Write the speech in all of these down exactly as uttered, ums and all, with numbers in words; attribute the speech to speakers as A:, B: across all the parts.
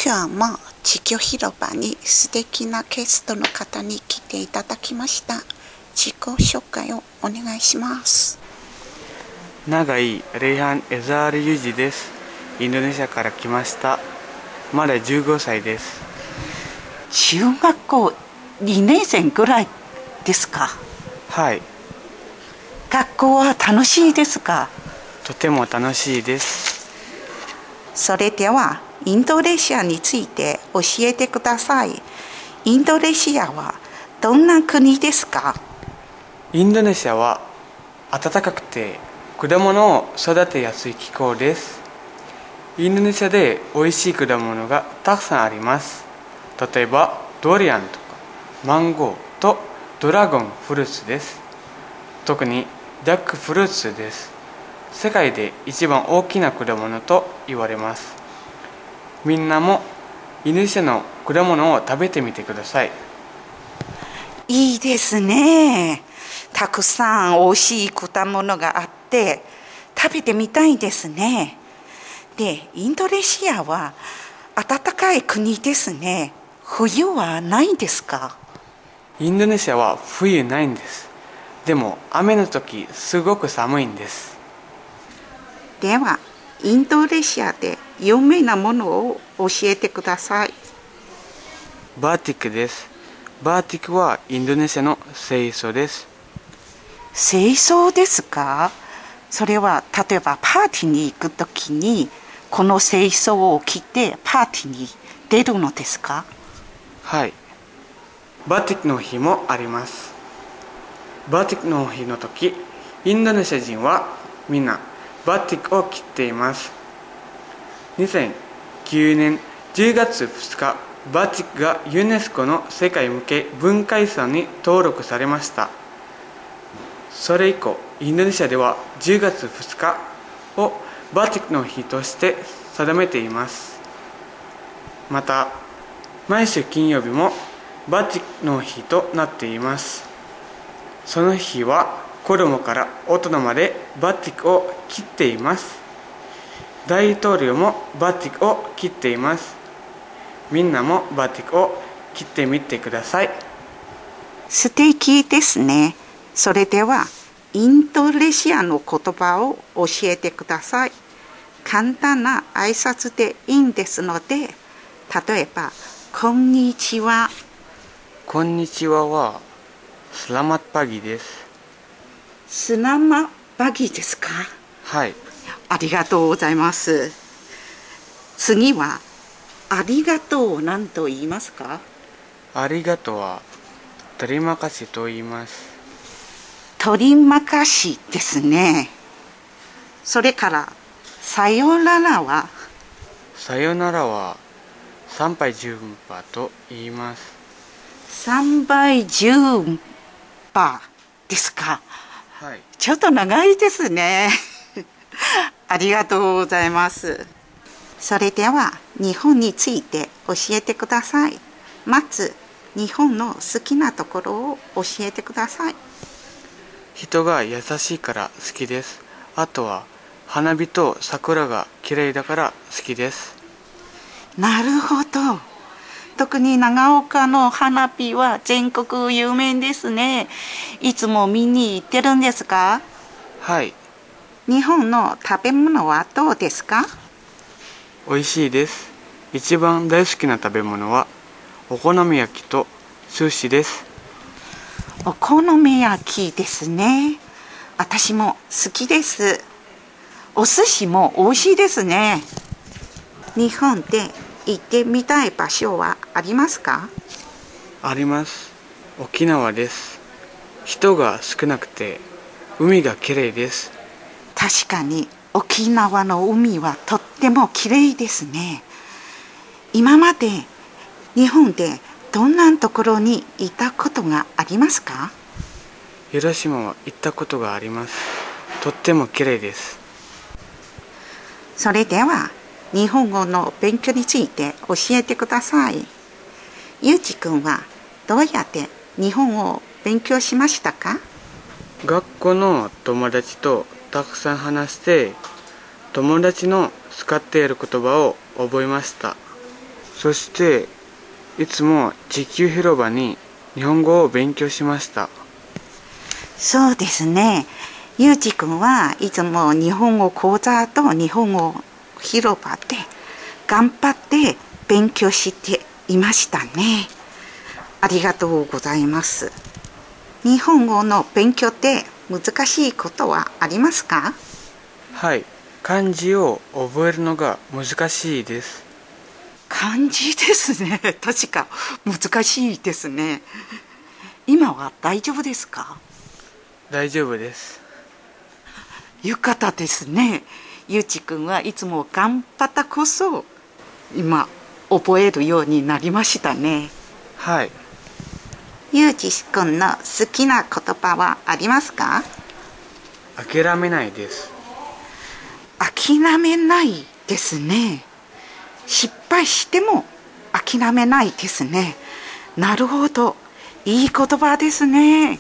A: 今日も地球広場に素敵なゲストの方に来ていただきました。自己紹介をお願いします。
B: 長井レイハン・エザール・ユジです。インドネシアから来ました。まだじゅうごさいです。
C: 中学校にねん生ぐらいですか？
B: はい。
C: 学校は楽しいですか？
B: とても楽しいです。
A: それではインドネシアについて教えてください。インドネシアはどんな国ですか？
B: インドネシアは暖かくて果物を育てやすい気候です。インドネシアで美味しい果物がたくさんあります。例えばドリアンとかマンゴーとドラゴンフルーツです。特にジャックフルーツです。世界で一番大きな果物と言われます。みんなもインドネシアの果物を食べてみてください。
A: いいですね。たくさん美味しい果物があって食べてみたいですね。で、インドネシアは暖かい国ですね。冬はないんですか？
B: インドネシアは冬ないんです。でも雨の時すごく寒いんです。
A: ではインドネシアで有名なものを教えてください。
B: バーティックです。バーティックはインドネシアの清掃です。
A: 清掃ですか？それは例えばパーティーに行くときにこの清掃を着てパーティーに出るのですか？
B: はい。バーティックの日もあります。バーティックの日の時、インドネシア人はみんなバーティックを着ています。にせんきゅうねんじゅうがつふつか、バーティックがユネスコの世界向け文化遺産に登録されました。それ以降、インドネシアではじゅうがつふつかをバーティックの日として定めています。また、毎週金曜日もバーティックの日となっています。その日は子供から大人までバーティックを着ています。大統領もバーティックを着ています。みんなもバーティックを着てみてください。
A: 素敵ですね。それではインドネシアの言葉を教えてください。簡単な挨拶でいいんですので、例えばこんにちは。
B: こんにちははスラマッパギです。
A: スラマッパギですか？
B: はい。
A: ありがとうございます。次はありがとうを何と言いますか？
B: ありがとうはトリマカシと言います。
A: トリマカシですね。それからさよならは？
B: さよならは参拝順波と言います。
A: 参拝順波ですか？
B: はい。
A: ちょっと長いですね。ありがとうございます。それでは日本について教えてください。まず日本の好きなところを教えてください。
B: 人が優しいから好きです。あとは花火と桜が綺麗だから好きです。
A: なるほど。特に長岡の花火は全国有名ですね。いつも見に行ってるんですか？
B: はい。
A: 日本の食べ物はどうですか？
B: 美味しいです。一番大好きな食べ物はお好み焼きと寿司です。
A: お好み焼きですね。私も好きです。お寿司も美味しいですね。日本で行ってみたい場所はありますか？
B: あります。沖縄です。人が少なくて海がきれいです。
A: 確かに沖縄の海はとってもきれいですね。今まで日本でどんなところに行ったことがありますか？
B: 広島は行ったことがあります。とってもきれいです。
A: それでは日本語の勉強について教えてください。ゆうじくんはどうやって日本語を勉強しましたか？
B: 学校の友達とたくさん話して友達の使っている言葉を覚えました。 そしていつも地球広場に日本語を勉強しました。
A: そうですね。ゆうじくんはいつも日本語講座と日本語広場で頑張って勉強していましたね。ありがとうございます。日本語の勉強って難しいことはありますか？
B: はい、漢字を覚えるのが難しいです。
A: 漢字ですね。確か難しいですね。今は大丈夫ですか？
B: 大丈夫です。
A: よかったですね。ゆうちくんはいつも頑張ったこそ今覚えるようになりましたね。
B: はい。
A: ゆうじくんの好きな言葉はありますか？
B: 諦めないです。
A: 諦めないですね。失敗しても諦めないですね。なるほど。いい言葉ですね。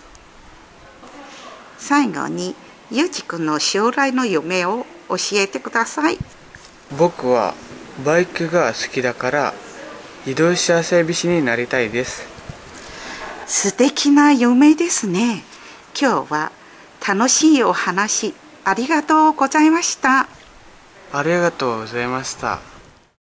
A: 最後にゆうじくんの将来の夢を教えてください。
B: 僕はバイクが好きだから自動車整備士になりたいです。
A: 素敵な夢ですね。今日は楽しいお話ありがとうございました。
B: ありがとうございました。